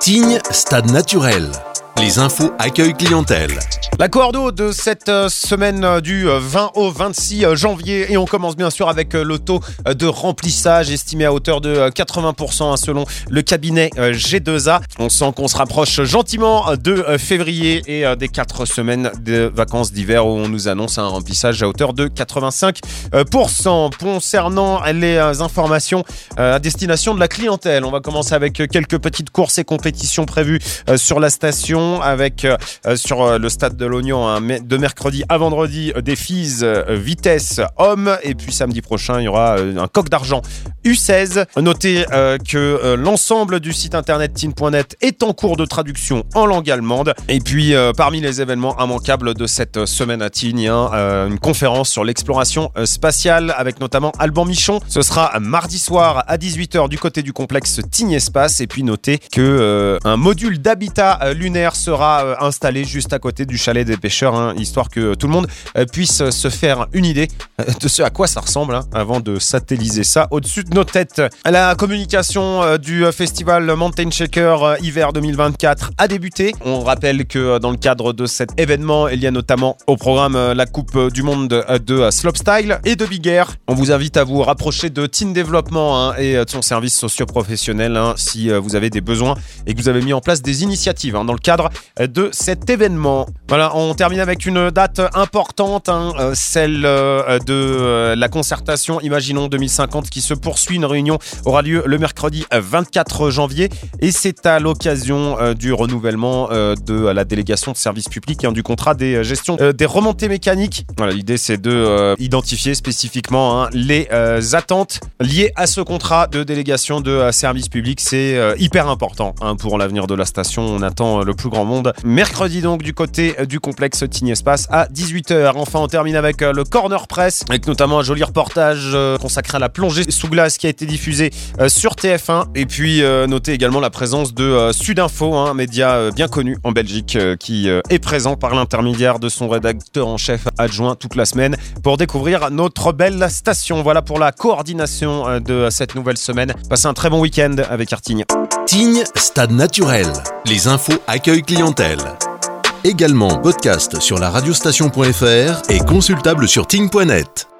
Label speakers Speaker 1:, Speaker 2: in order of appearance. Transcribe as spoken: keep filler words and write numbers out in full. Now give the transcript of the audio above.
Speaker 1: Tignes, stade naturel. Les infos accueil clientèle.
Speaker 2: La coordo de cette semaine du vingt au vingt-six janvier et on commence bien sûr avec le taux de remplissage estimé à hauteur de quatre-vingts pour cent selon le cabinet G deux A. On sent qu'on se rapproche gentiment de février et des quatre semaines de vacances d'hiver où on nous annonce un remplissage à hauteur de quatre-vingt-cinq pour cent. Concernant les informations à destination de la clientèle, on va commencer avec quelques petites courses et compétitions prévues sur la station avec sur le stade de l'Oignon hein, de mercredi à vendredi des Fils vitesse hommes et puis samedi prochain il y aura un coq d'argent U seize. Notez euh, que euh, l'ensemble du site internet tignes point net est en cours de traduction en langue allemande et puis euh, parmi les événements immanquables de cette semaine à Tignes, hein, euh, une conférence sur l'exploration euh, spatiale avec notamment Alban Michon. Ce sera mardi soir à dix-huit heures du côté du complexe Tignes Espace et puis notez que euh, un module d'habitat euh, lunaire sera euh, installé juste à côté du chalet des pêcheurs, hein, histoire que tout le monde euh, puisse se faire une idée euh, de ce à quoi ça ressemble hein, avant de satelliser ça au-dessus de nos têtes. La communication euh, du festival Mountain Shaker euh, hiver deux mille vingt-quatre a débuté. On rappelle que euh, dans le cadre de cet événement, il y a notamment au programme euh, la Coupe du Monde euh, de euh, Slopestyle et de Big Air. On vous invite à vous rapprocher de Tignes Développement hein, et euh, de son service socio-professionnel hein, si euh, vous avez des besoins et que vous avez mis en place des initiatives hein, dans le cadre de cet événement. Voilà, on termine avec une date importante, hein, euh, celle euh, de euh, la concertation Imaginons deux mille cinquante qui se poursuit. Une réunion aura lieu le mercredi vingt-quatre janvier et c'est à l'occasion euh, du renouvellement euh, de la délégation de service public hein, du contrat des euh, gestions euh, des remontées mécaniques. Voilà, l'idée c'est de euh, identifier spécifiquement hein, les euh, attentes liées à ce contrat de délégation de euh, service public. C'est euh, hyper important hein, pour l'avenir de la station. On attend euh, le plus grand monde. Mercredi donc du côté euh, du complexe Tignes Espace à dix-huit heures. Enfin, on termine avec euh, le Corner Press avec notamment un joli reportage euh, consacré à la plongée sous glace qui a été diffusé euh, sur T F un et puis euh, notez également la présence de euh, Sudinfo, un hein, média euh, bien connu en Belgique euh, qui euh, est présent par l'intermédiaire de son rédacteur en chef adjoint toute la semaine pour découvrir notre belle station. Voilà pour la coordination euh, de cette nouvelle semaine. Passez un très bon week-end avec Air Tignes.
Speaker 1: Tignes, stade naturel. Les infos accueil clientèle. Également podcast sur la radiostation point f r et consultable sur tignes point net.